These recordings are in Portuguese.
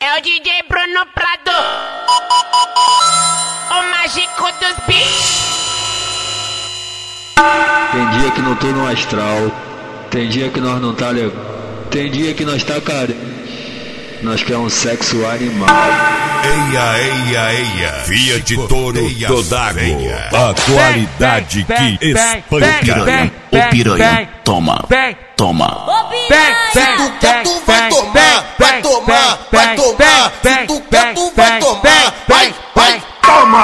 É o DJ Bruno Prado, o mágico dos beats. Tem dia que não tô no astral, tem dia que nós não tá legal, tem dia que nós tá carente, nós quer um sexo animal. Eia, Fiat Toro Todago, a qualidade que espanca. O piranha, toma, toma. Se tu quer, tu vai tomar, vai tomar, vai tomar. Se tu quer, tu vai tomar, vai, toma.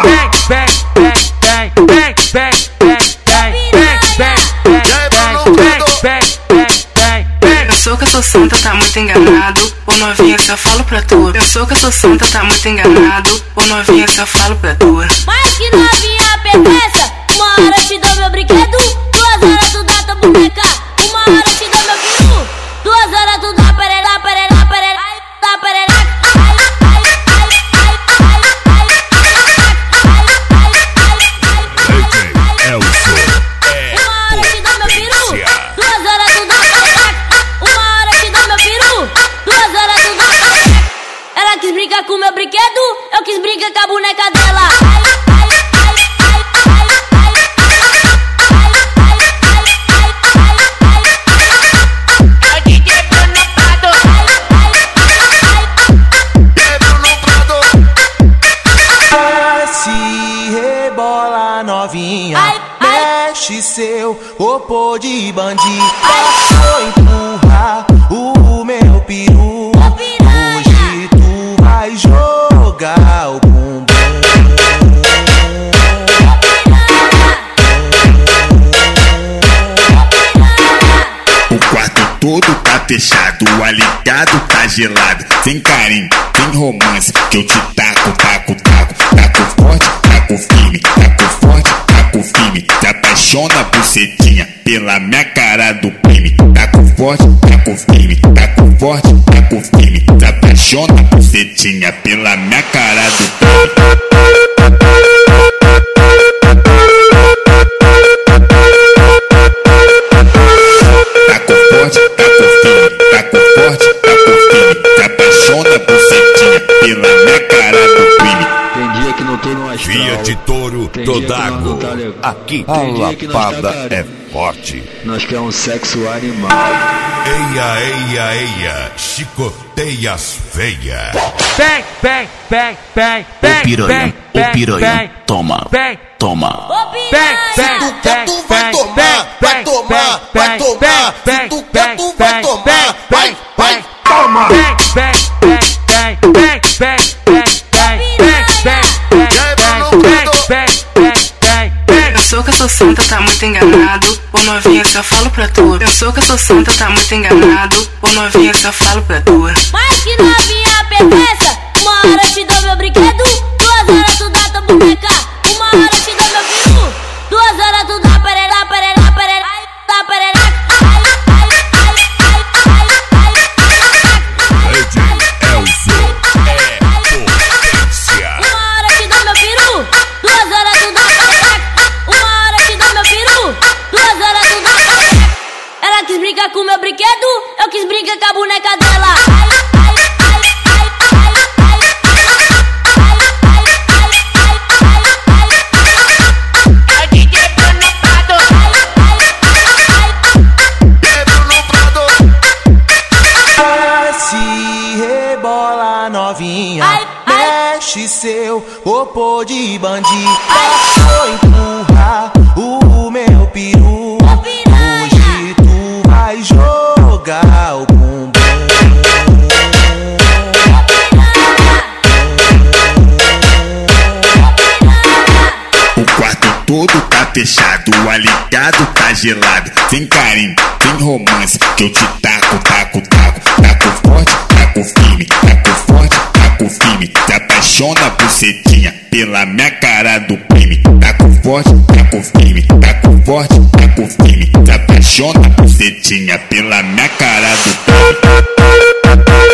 Pensou que eu sou santa, tá muito enganado. Ô novinha, só falo pra tu. Pensou que eu sou santa, tá muito enganado. Ô novinha, só falo pra tu. Mas que novinha perversa, uma hora eu te dou meu brinquedo, 2 horas tu dá tua boneca, 1 hora eu te dou meu peru, 2 horas tu dá pererá, pererá, pererá, dá pererá. Ela quis brincar com meu brinquedo, eu quis brincar com a boneca dela. É o DJ Bruno Prado. Se rebola novinha, mexe seu corpo de bandido. Vou empurrar o meu peru. Hoje tu vai jogar o bumbum. O quarto todo tá fechado, o aligado tá gelado. Sem carinho, sem romance, que eu te taco, taco, taco. Taco forte, taco firme, taco forte, taco firme. Te apaixona, bucetinha, pela minha cara do crime. Taco forte, taco firme, taco forte, taco firme. Te apaixona, bucetinha, pela minha cara do crime. Taco forte, taco firme, taco forte, taco firme. Te apaixona, bucetinha, pela minha cara do crime. Tem dia que não tô no astral, Fiat Toro tem dia que nós não Todago, tá legal, aqui tem dia que a nós tá lapada carente, é forte. nós quer um sexo animal. Eia, chicoteia as feias. O piranha, toma, toma. Se tu quer, tu vai tomar, vai tomar, vai tomar. Se tu quer, tu vai tomar, vai, toma. Pensou que eu sou santa, tá muito enganado. Ô novinha, só falo pra tu. Pensou que eu sou santa, tá muito enganado. Ô novinha, só falo pra tu. Mas que novinha perversa, 1 hora eu te dou meu brinquedo, 2 horas tu dá tua boneca, 1 hora eu te dou meu peru, 2 horas tu dá pererá, pererá, pererá, dá pererá. DJ Elzo é potência. 1 hora eu te dou meu peru, 2 horas tu dá pererá, 1 hora eu te dou meu peru, 2 horas tu dá pererá. Ela quis brincar com meu brinquedo, eu quis brincar com a boneca dela. É o DJ Bruno Prado. Se rebola novinha, mexe seu corpo de bandido. Vou empurrar o meu peru. Hoje tu vai jogar o bumbum. O quarto todo tá fechado, o aligado tá gelado. Sem carinho, sem romance, que eu te taco, taco, taco. Taco forte, taco firme, taco forte, taco firme. Te apaixona, bucetinha, pela minha cara do crime. Taco forte, taco firme, taco forte, taco firme. Te apaixona, bucetinha, pela minha cara do crime.